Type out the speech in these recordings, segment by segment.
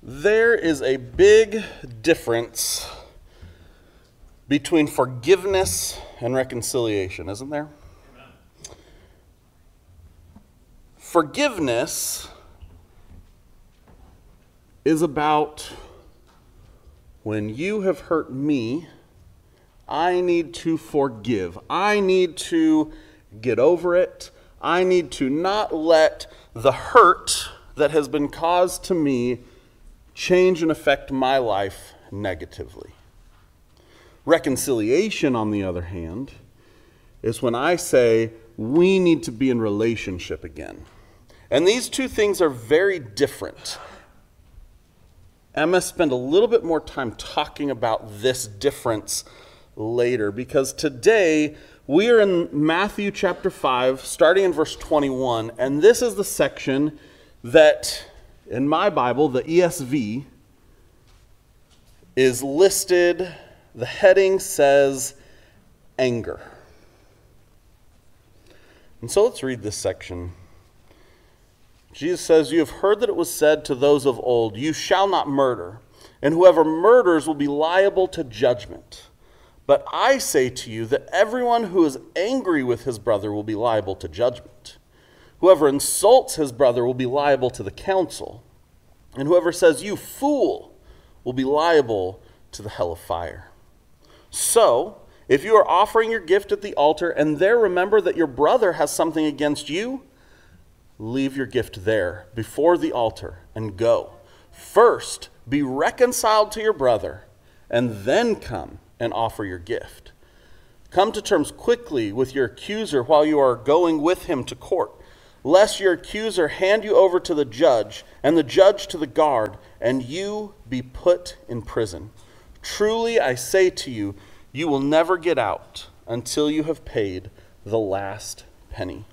There is a big difference between forgiveness and reconciliation, isn't there? Amen. Forgiveness is about when you have hurt me, I need to forgive. I need to get over it. I need to not let the hurt that has been caused to me change and affect my life negatively. Reconciliation, on the other hand, is when I say we need to be in relationship again. And these two things are very different. I'm going to spend a little bit more time talking about this difference later, because today we are in Matthew chapter 5, starting in verse 21, and this is the section that in my Bible, the ESV, is listed, the heading says anger. And so let's read this section. Jesus says, "You have heard that it was said to those of old, 'You shall not murder, and whoever murders will be liable to judgment.' But I say to you that everyone who is angry with his brother will be liable to judgment. Whoever insults his brother will be liable to the council. And whoever says, 'You fool,' will be liable to the hell of fire. So, if you are offering your gift at the altar and there remember that your brother has something against you, leave your gift there before the altar and go. First, be reconciled to your brother, and then come and offer your gift. Come to terms quickly with your accuser while you are going with him to court, lest your accuser hand you over to the judge, and the judge to the guard, and you be put in prison. Truly, I say to you, you will never get out until you have paid the last penny."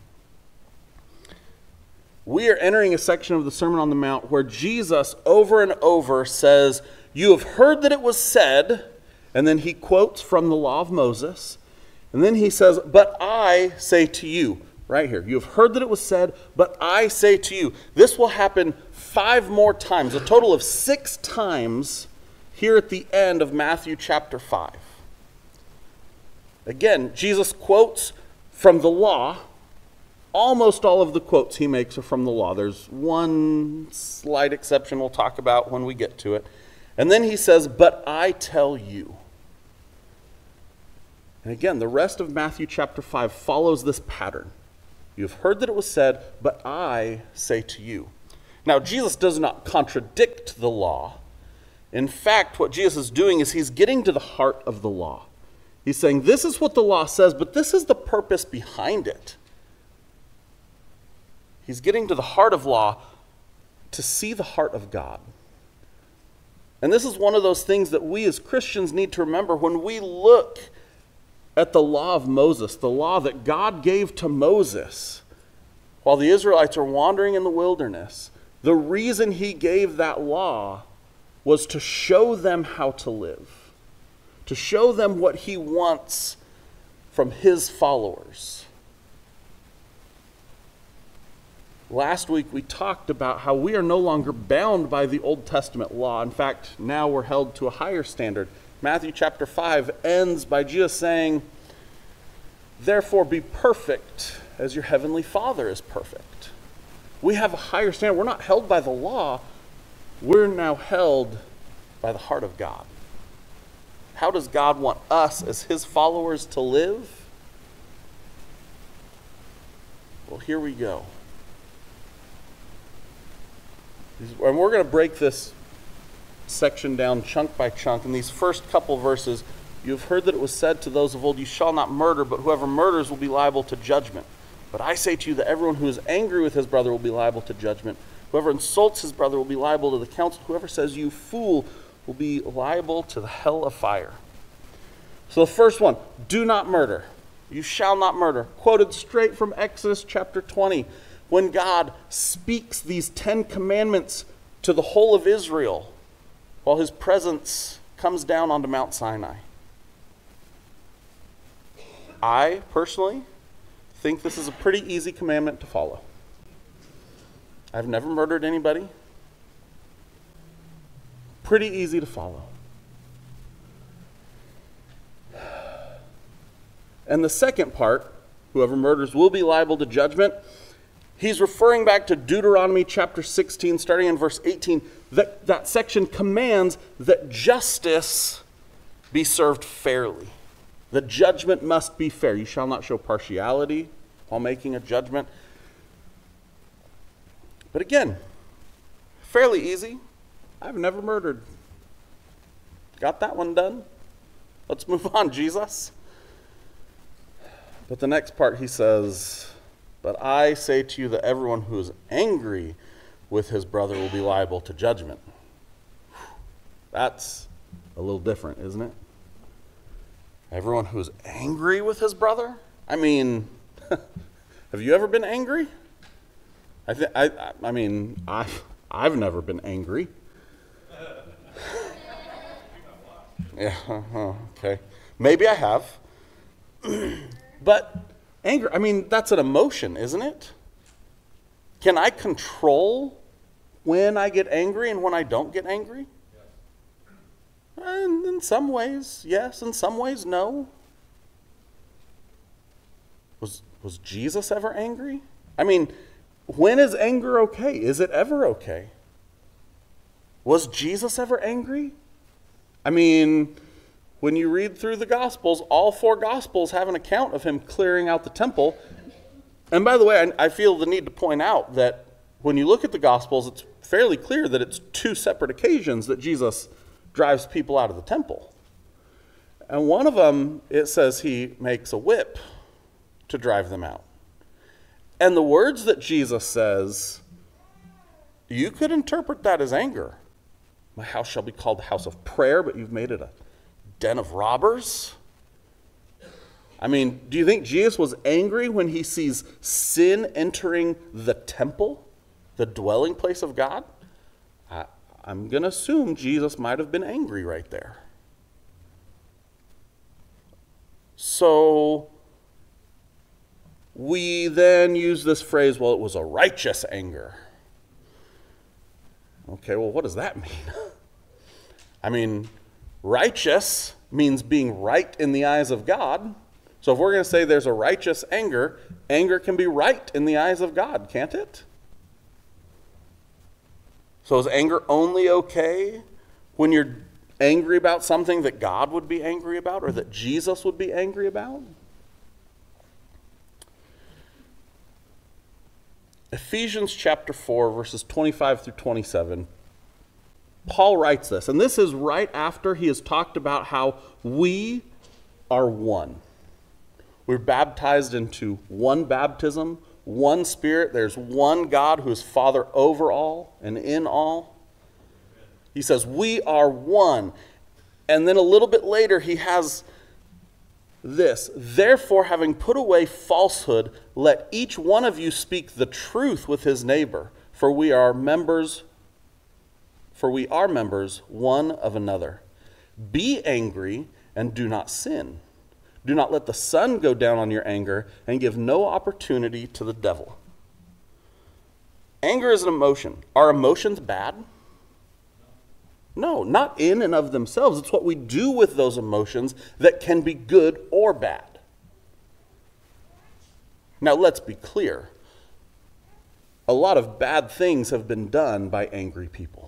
We are entering a section of the Sermon on the Mount where Jesus over and over says, "You have heard that it was said," and then he quotes from the law of Moses, and then he says, "But I say to you," right here. "You have heard that it was said, but I say to you." This will happen 5 more times, a total of 6 times here at the end of Matthew chapter 5. Again, Jesus quotes from the law. Almost all of the quotes he makes are from the law. There's one slight exception we'll talk about when we get to it. And then he says, "But I tell you." And again, the rest of Matthew chapter 5 follows this pattern. "You have heard that it was said, but I say to you." Now, Jesus does not contradict the law. In fact, what Jesus is doing is he's getting to the heart of the law. He's saying, this is what the law says, but this is the purpose behind it. He's getting to the heart of law to see the heart of God. And this is one of those things that we as Christians need to remember when we look at the law of Moses, the law that God gave to Moses while the Israelites are wandering in the wilderness. The reason he gave that law was to show them how to live, to show them what he wants from his followers. Last week we talked about how we are no longer bound by the Old Testament law. In fact, now we're held to a higher standard. Matthew chapter 5 ends by Jesus saying, "Therefore be perfect as your heavenly Father is perfect." We have a higher standard. We're not held by the law. We're now held by the heart of God. How does God want us as his followers to live? Well, here we go. And we're going to break this section down chunk by chunk. In these first couple verses, "You have heard that it was said to those of old, 'You shall not murder, but whoever murders will be liable to judgment.' But I say to you that everyone who is angry with his brother will be liable to judgment. Whoever insults his brother will be liable to the council. Whoever says, 'You fool,' will be liable to the hell of fire." So the first one, do not murder. You shall not murder. Quoted straight from Exodus chapter 20. When God speaks these 10 commandments to the whole of Israel while his presence comes down onto Mount Sinai. I personally think this is a pretty easy commandment to follow. I've never murdered anybody. pretty easy to follow. And the second part, whoever murders will be liable to judgment, he's referring back to Deuteronomy chapter 16, starting in verse 18. That section commands that justice be served fairly. The judgment must be fair. You shall not show partiality while making a judgment. But again, fairly easy. I've never murdered. Got that one done. Let's move on, Jesus. But the next part he says, but I say to you that everyone who is angry with his brother will be liable to judgment. That's a little different, isn't it? Everyone who is angry with his brother? I mean, have you ever been angry? I've never been angry. Yeah, okay. Maybe I have. But anger, that's an emotion, isn't it? Can I control when I get angry and when I don't get angry? And in some ways, yes. In some ways, no. Was Jesus ever angry? When is anger okay? Is it ever okay? Was Jesus ever angry? When you read through the Gospels, all 4 Gospels have an account of him clearing out the temple. And by the way, I feel the need to point out that when you look at the Gospels, it's fairly clear that it's 2 separate occasions that Jesus drives people out of the temple. And one of them, it says he makes a whip to drive them out. And the words that Jesus says, you could interpret that as anger. My house shall be called the house of prayer, but you've made it a den of robbers. Do you think Jesus was angry when he sees sin entering the temple, the dwelling place of God? I'm going to assume Jesus might have been angry right there. So we then use this phrase, well, it was a righteous anger. Okay, well, what does that mean? Righteous means being right in the eyes of God. So if we're going to say there's a righteous anger, anger can be right in the eyes of God, can't it? So is anger only okay when you're angry about something that God would be angry about or that Jesus would be angry about? Ephesians chapter 4, verses 25 through 27, Paul writes this, and this is right after he has talked about how we are one. We're baptized into one baptism, one Spirit. There's one God who is Father over all and in all. He says, we are one. And then a little bit later, he has this. Therefore, having put away falsehood, let each one of you speak the truth with his neighbor, for we are members one of another. Be angry and do not sin. Do not let the sun go down on your anger and give no opportunity to the devil. Anger is an emotion. Are emotions bad? No, not in and of themselves. It's what we do with those emotions that can be good or bad. Now, let's be clear. A lot of bad things have been done by angry people.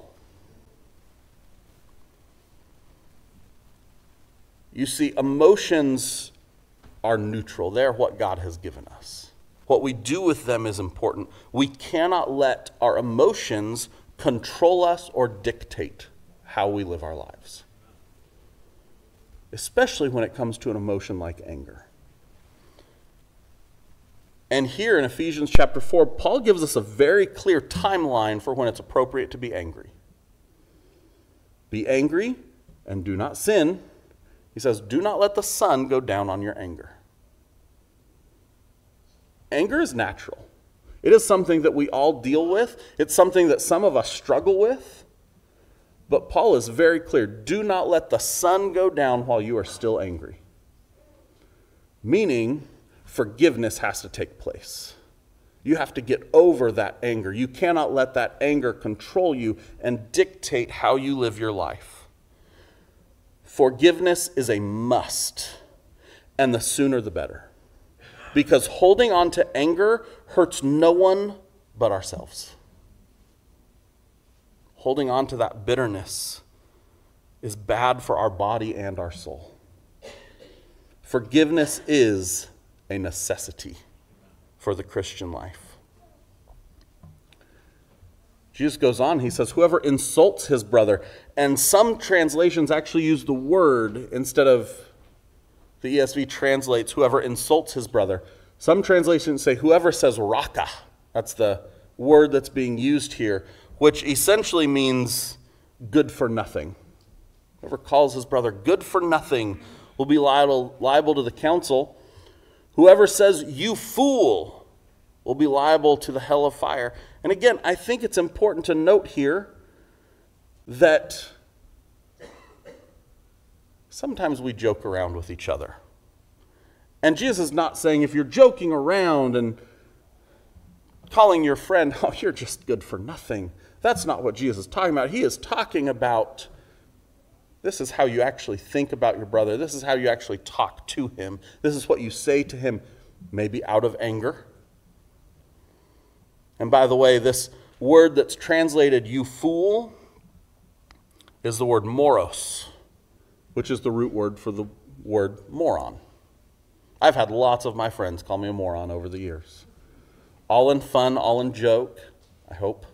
You see, emotions are neutral. They're what God has given us. What we do with them is important. We cannot let our emotions control us or dictate how we live our lives, especially when it comes to an emotion like anger. And here in Ephesians chapter 4, Paul gives us a very clear timeline for when it's appropriate to be angry. Be angry and do not sin. He says, do not let the sun go down on your anger. Anger is natural. It is something that we all deal with. It's something that some of us struggle with. But Paul is very clear. Do not let the sun go down while you are still angry. Meaning, forgiveness has to take place. You have to get over that anger. You cannot let that anger control you and dictate how you live your life. Forgiveness is a must, and the sooner the better. Because holding on to anger hurts no one but ourselves. Holding on to that bitterness is bad for our body and our soul. Forgiveness is a necessity for the Christian life. Jesus goes on, he says, whoever insults his brother, and some translations actually use the word instead of, the ESV translates whoever insults his brother. Some translations say whoever says raka. That's the word that's being used here, which essentially means good for nothing. Whoever calls his brother good for nothing will be liable to the council. Whoever says you fool will be liable to the hell of fire. And again, I think it's important to note here that sometimes we joke around with each other. And Jesus is not saying if you're joking around and calling your friend, oh, you're just good for nothing. That's not what Jesus is talking about. He is talking about this is how you actually think about your brother. This is how you actually talk to him. This is what you say to him, maybe out of anger. And by the way, this word that's translated you fool is the word moros, which is the root word for the word moron. I've had lots of my friends call me a moron over the years. All in fun, all in joke, I hope.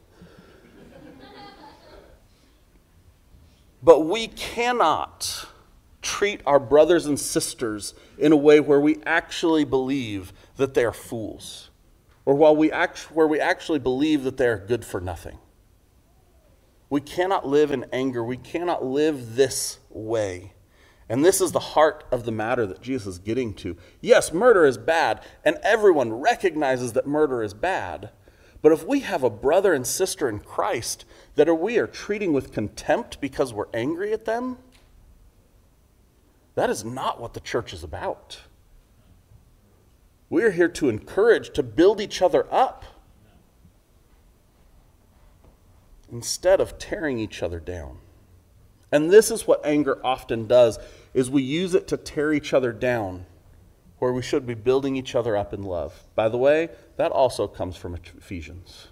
But we cannot treat our brothers and sisters in a way where we actually believe that they're fools, or where we actually believe that they're good for nothing. We cannot live in anger. We cannot live this way. And this is the heart of the matter that Jesus is getting to. Yes, murder is bad, and everyone recognizes that murder is bad. But if we have a brother and sister in Christ that we are treating with contempt because we're angry at them, that is not what the church is about. We are here to encourage, to build each other up, instead of tearing each other down. And this is what anger often does, is we use it to tear each other down, where we should be building each other up in love. By the way, that also comes from Ephesians.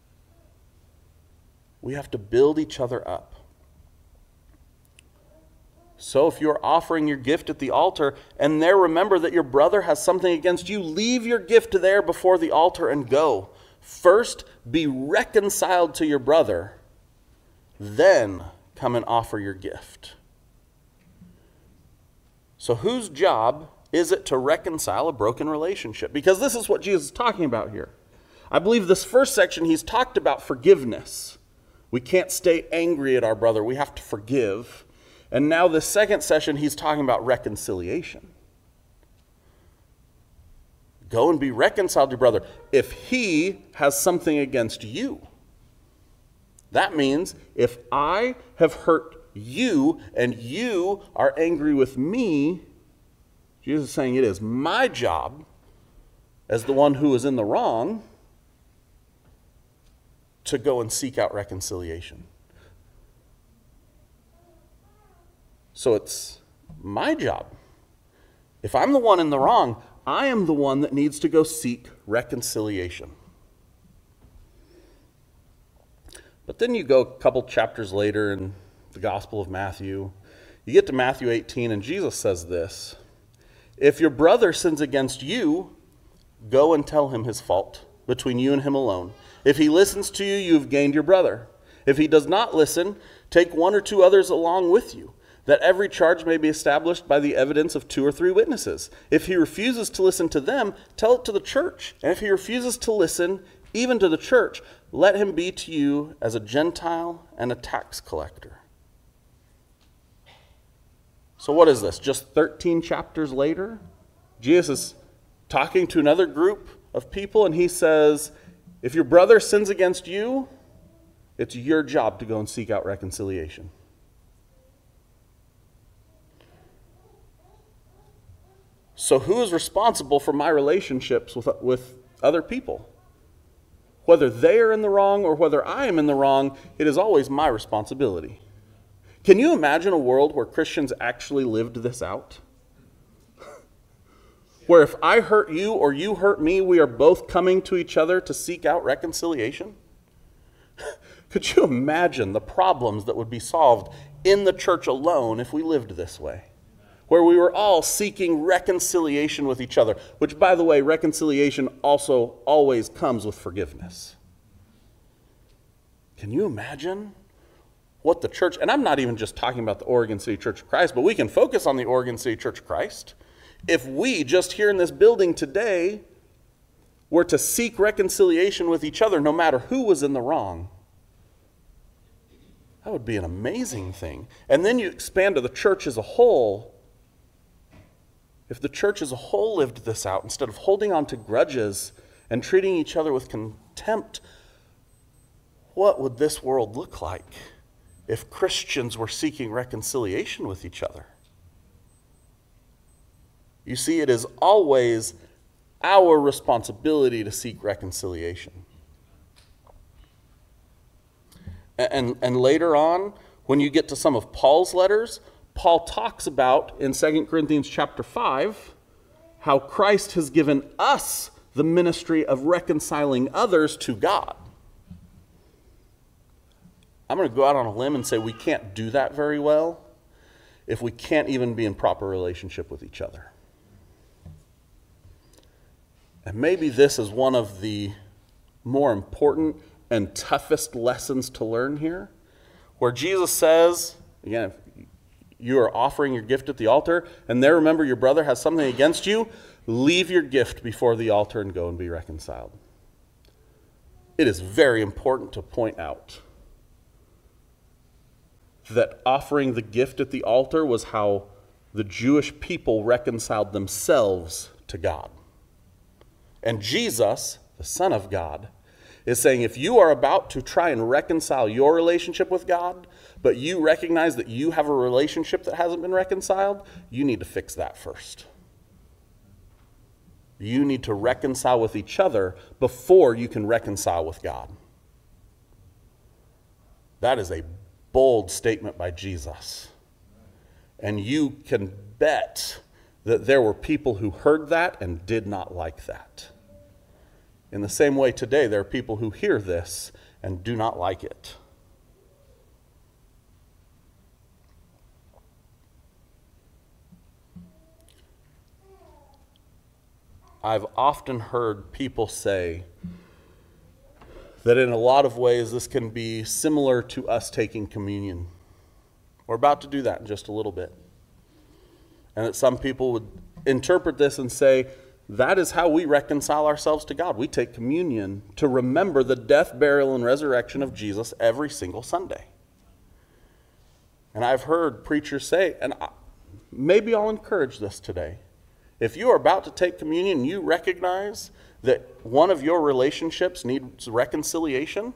We have to build each other up. So if you're offering your gift at the altar and there remember that your brother has something against you, leave your gift there before the altar and go. First, be reconciled to your brother, then come and offer your gift. So whose job is it to reconcile a broken relationship? Because this is what Jesus is talking about here. I believe this first section, he's talked about forgiveness. We can't stay angry at our brother. We have to forgive. And now the second session, he's talking about reconciliation. Go and be reconciled to your brother if he has something against you. That means if I have hurt you and you are angry with me, Jesus is saying it is my job as the one who is in the wrong to go and seek out reconciliation. So it's my job. If I'm the one in the wrong, I am the one that needs to go seek reconciliation. But then you go a couple chapters later in the Gospel of Matthew. You get to Matthew 18, and Jesus says this: if your brother sins against you, go and tell him his fault between you and him alone. If he listens to you, you've gained your brother. If he does not listen, take one or two others along with you, that every charge may be established by the evidence of 2 or 3 witnesses. If he refuses to listen to them, tell it to the church. And if he refuses to listen, even to the church, let him be to you as a Gentile and a tax collector. So what is this? Just 13 chapters later, Jesus is talking to another group of people, and he says, if your brother sins against you, it's your job to go and seek out reconciliation. So who is responsible for my relationships with other people? whether they are in the wrong or whether I am in the wrong, it is always my responsibility. Can you imagine a world where Christians actually lived this out? Where if I hurt you or you hurt me, we are both coming to each other to seek out reconciliation? Could you imagine the problems that would be solved in the church alone if we lived this way? Where we were all seeking reconciliation with each other, which, by the way, reconciliation also always comes with forgiveness. Can you imagine what the church, and I'm not even just talking about the Oregon City Church of Christ, but we can focus on the Oregon City Church of Christ. If we, just here in this building today, were to seek reconciliation with each other, no matter who was in the wrong, that would be an amazing thing. And then you expand to the church as a whole. If the church as a whole lived this out, instead of holding on to grudges and treating each other with contempt, what would this world look like if Christians were seeking reconciliation with each other? You see, it is always our responsibility to seek reconciliation. And later on, when you get to some of Paul's letters, Paul talks about in 2 Corinthians chapter 5 how Christ has given us the ministry of reconciling others to God. I'm going to go out on a limb and say we can't do that very well if we can't even be in proper relationship with each other. And maybe this is one of the more important and toughest lessons to learn here, where Jesus says, again, if you are offering your gift at the altar, and there remember your brother has something against you, leave your gift before the altar and go and be reconciled. It is very important to point out that offering the gift at the altar was how the Jewish people reconciled themselves to God. And Jesus, the Son of God, is saying if you are about to try and reconcile your relationship with God, but you recognize that you have a relationship that hasn't been reconciled, you need to fix that first. You need to reconcile with each other before you can reconcile with God. That is a bold statement by Jesus. And you can bet that there were people who heard that and did not like that. In the same way today, there are people who hear this and do not like it. I've often heard people say that in a lot of ways this can be similar to us taking communion. We're about to do that in just a little bit. And that some people would interpret this and say, that is how we reconcile ourselves to God. We take communion to remember the death, burial, and resurrection of Jesus every single Sunday. And I've heard preachers say, and maybe I'll encourage this today. If you are about to take communion and you recognize that one of your relationships needs reconciliation,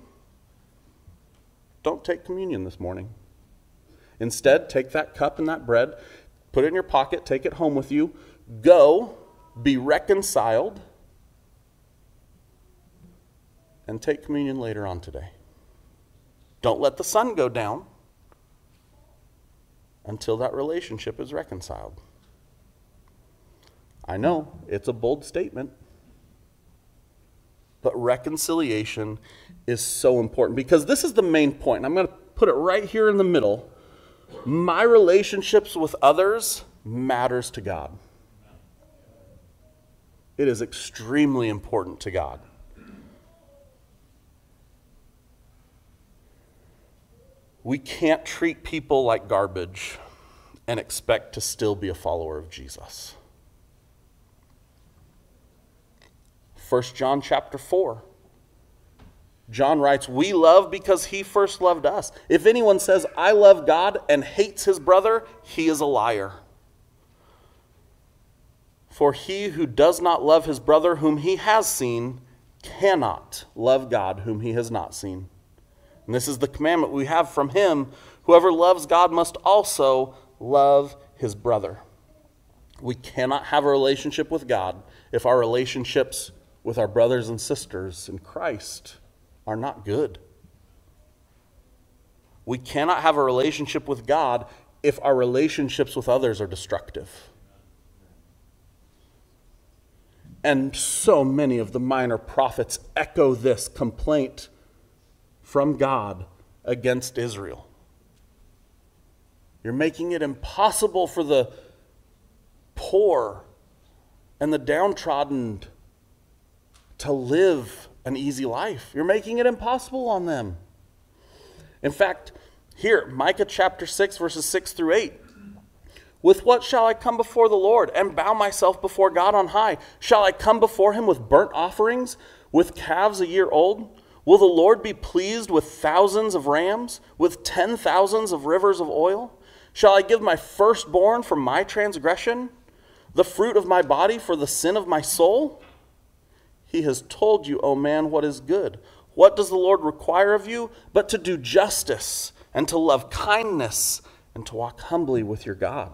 don't take communion this morning. Instead, take that cup and that bread, put it in your pocket, take it home with you, go, be reconciled, and take communion later on today. Don't let the sun go down until that relationship is reconciled. I know, it's a bold statement, but reconciliation is so important because this is the main point. And I'm going to put it right here in the middle. My relationships with others matters to God. It is extremely important to God. We can't treat people like garbage and expect to still be a follower of Jesus. 1 John chapter 4. John writes, we love because he first loved us. If anyone says, I love God and hates his brother, he is a liar. For he who does not love his brother whom he has seen cannot love God whom he has not seen. And this is the commandment we have from him. Whoever loves God must also love his brother. We cannot have a relationship with God if our relationships with our brothers and sisters in Christ are not good. We cannot have a relationship with God if our relationships with others are destructive. And so many of the minor prophets echo this complaint from God against Israel. You're making it impossible for the poor and the downtrodden to live an easy life. You're making it impossible on them. In fact, here, Micah chapter 6, verses 6 through 8. With what shall I come before the Lord and bow myself before God on high? Shall I come before him with burnt offerings, with calves a year old? Will the Lord be pleased with thousands of rams, with 10,000s of rivers of oil? Shall I give my firstborn for my transgression, the fruit of my body for the sin of my soul? He has told you, O man, what is good. What does the Lord require of you but to do justice and to love kindness and to walk humbly with your God?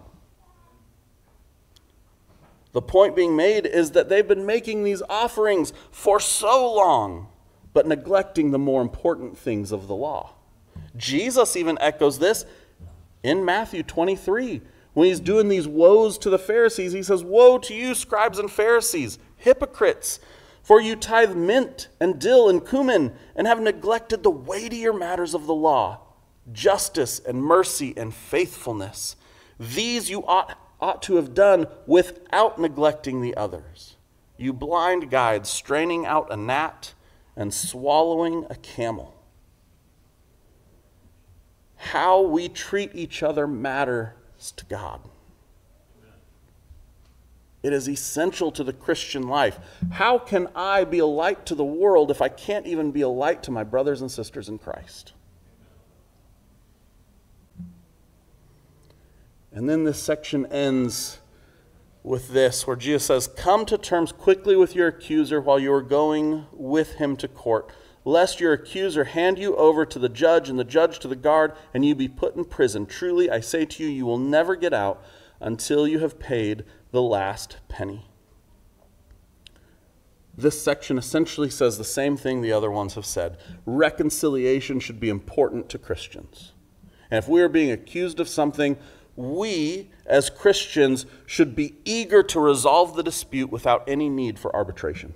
The point being made is that they've been making these offerings for so long, but neglecting the more important things of the law. Jesus even echoes this in Matthew 23. When he's doing these woes to the Pharisees, he says, "Woe to you, scribes and Pharisees, hypocrites! For you tithe mint and dill and cumin, and have neglected the weightier matters of the law, justice and mercy and faithfulness. These you ought to have done without neglecting the others. You blind guides, straining out a gnat and swallowing a camel." How we treat each other matters to God. It is essential to the Christian life. How can I be a light to the world if I can't even be a light to my brothers and sisters in Christ? And then this section ends with this, where Jesus says, "Come to terms quickly with your accuser while you are going with him to court, lest your accuser hand you over to the judge and the judge to the guard, and you be put in prison. Truly, I say to you, you will never get out until you have paid the last penny." This section essentially says the same thing the other ones have said. Reconciliation should be important to Christians. And if we are being accused of something, we as Christians should be eager to resolve the dispute without any need for arbitration.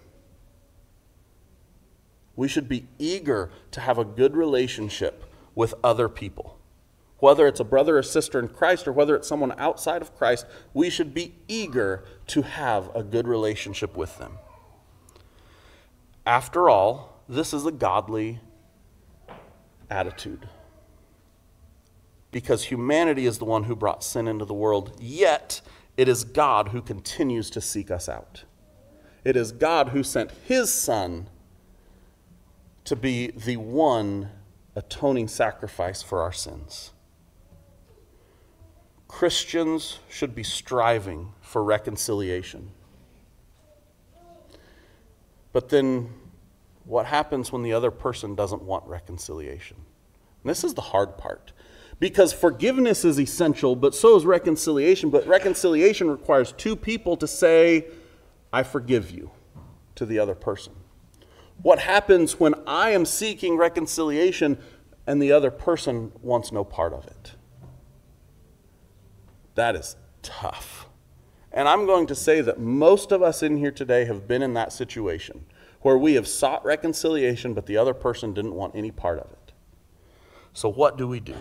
We should be eager to have a good relationship with other people. Whether it's a brother or sister in Christ or whether it's someone outside of Christ, we should be eager to have a good relationship with them. After all, this is a godly attitude. Because humanity is the one who brought sin into the world, yet it is God who continues to seek us out. It is God who sent his Son to be the one atoning sacrifice for our sins. Christians should be striving for reconciliation. But then what happens when the other person doesn't want reconciliation? And this is the hard part. Because forgiveness is essential, but so is reconciliation. But reconciliation requires two people to say, "I forgive you," to the other person. What happens when I am seeking reconciliation and the other person wants no part of it? That is tough. And I'm going to say that most of us in here today have been in that situation where we have sought reconciliation, but the other person didn't want any part of it. So what do we do?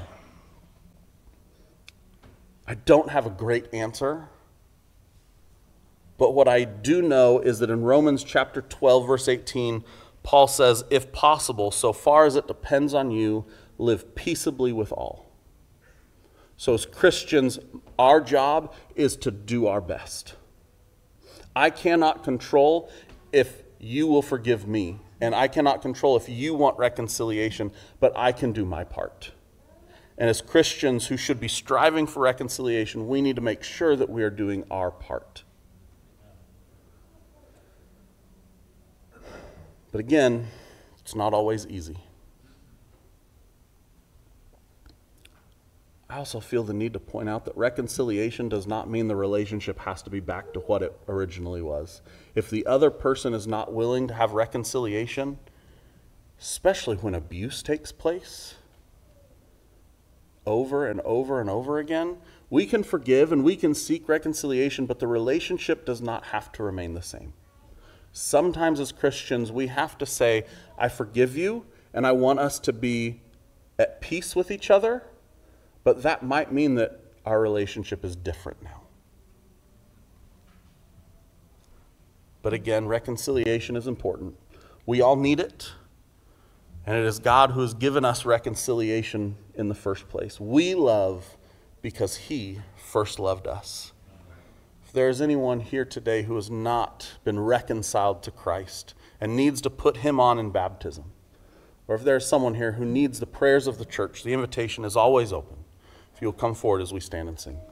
I don't have a great answer, but what I do know is that in Romans chapter 12, verse 18, Paul says, "If possible, so far as it depends on you, live peaceably with all." So as Christians, our job is to do our best. I cannot control if you will forgive me, and I cannot control if you want reconciliation, but I can do my part. And as Christians who should be striving for reconciliation, we need to make sure that we are doing our part. But again, it's not always easy. I also feel the need to point out that reconciliation does not mean the relationship has to be back to what it originally was. If the other person is not willing to have reconciliation, especially when abuse takes place over and over and over again. We can forgive and we can seek reconciliation, but the relationship does not have to remain the same. Sometimes as Christians, we have to say, I forgive you, and I want us to be at peace with each other, but that might mean that our relationship is different now. But again, reconciliation is important. We all need it, and it is God who has given us reconciliation in the first place. We love because He first loved us. If there is anyone here today who has not been reconciled to Christ and needs to put Him on in baptism, or if there is someone here who needs the prayers of the church, the invitation is always open. If you'll come forward as we stand and sing.